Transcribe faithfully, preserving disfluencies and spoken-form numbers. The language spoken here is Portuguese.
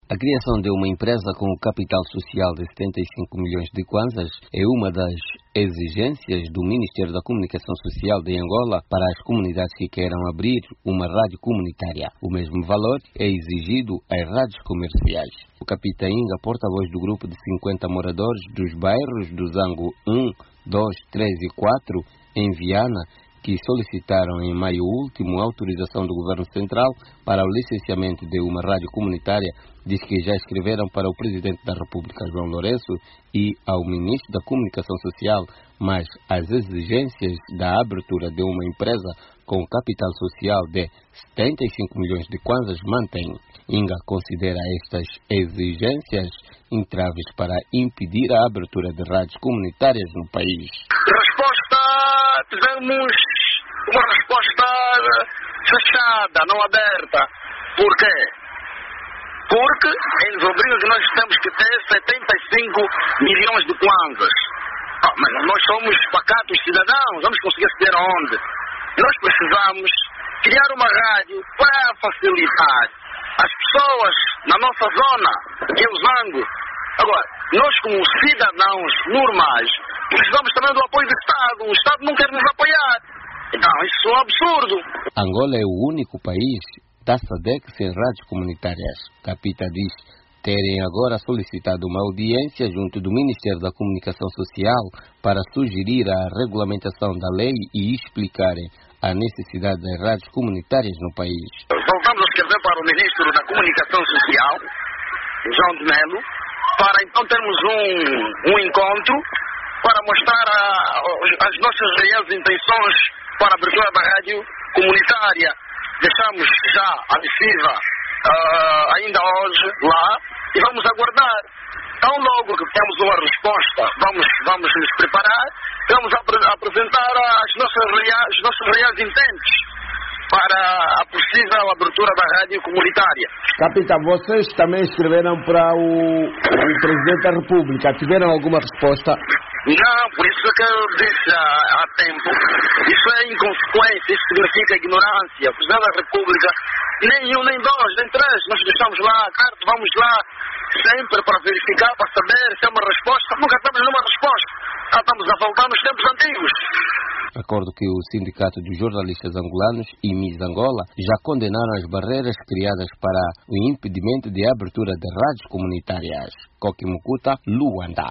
A criação de uma empresa com capital social de setenta e cinco milhões de kwanzas é uma das exigências do Ministério da Comunicação Social de Angola para as comunidades que queiram abrir uma rádio comunitária. O mesmo valor é exigido às rádios comerciais. O Capitã Inga, porta-voz do grupo de cinquenta moradores dos bairros do Zango um, dois, três e quatro, em Viana, que solicitaram em maio último a autorização do Governo Central para o licenciamento de uma rádio comunitária, diz que já escreveram para o Presidente da República, João Lourenço, e ao Ministro da Comunicação Social, mas as exigências da abertura de uma empresa com capital social de setenta e cinco milhões de kwanzas mantém. Inga considera estas exigências entraves para impedir a abertura de rádios comunitárias no país. Resposta, tivemos uma resposta fechada, não aberta. Por quê? Porque eles obrigam que nós temos que ter setenta e cinco milhões de kwanzas. Ah, mas nós somos pacatos cidadãos, vamos conseguir saber onde? Nós precisamos criar uma rádio para facilitar as pessoas na nossa zona, que é o Zango. Agora, nós como cidadãos normais, precisamos também do apoio do Estado. O Estado não quer nos apoiar. Então, isso é um absurdo. Angola é o único país da S A D C sem rádios comunitárias. Capita diz terem agora solicitado uma audiência junto do Ministério da Comunicação Social para sugerir a regulamentação da lei e explicarem a necessidade das rádios comunitárias no país. Voltamos a escrever para o Ministro da Comunicação Social, João de Melo, para então termos um, um encontro para mostrar a, as nossas reais intenções para a abertura da rádio comunitária. Deixamos já a missiva uh, ainda hoje lá e vamos aguardar. Tão logo que temos uma resposta, vamos, vamos nos preparar, vamos apre apresentar as nossas reais, os nossos reais intentes para a possível abertura da rádio comunitária. Capitão, vocês também escreveram para o, o Presidente da República. Tiveram alguma resposta? Não, por isso que eu disse há, há tempo. Isso é inconsequência, isso significa ignorância. O Presidente da República, nem um, nem dois, nem três, nós deixamos lá a carta, vamos lá sempre para verificar, para saber se é uma resposta. Nunca temos nenhuma resposta. Já estamos a voltar nos tempos antigos. Recordo que o Sindicato dos Jornalistas Angolanos e Miss Angola já condenaram as barreiras criadas para o impedimento de abertura de rádios comunitárias. Koki Mukuta, Luanda.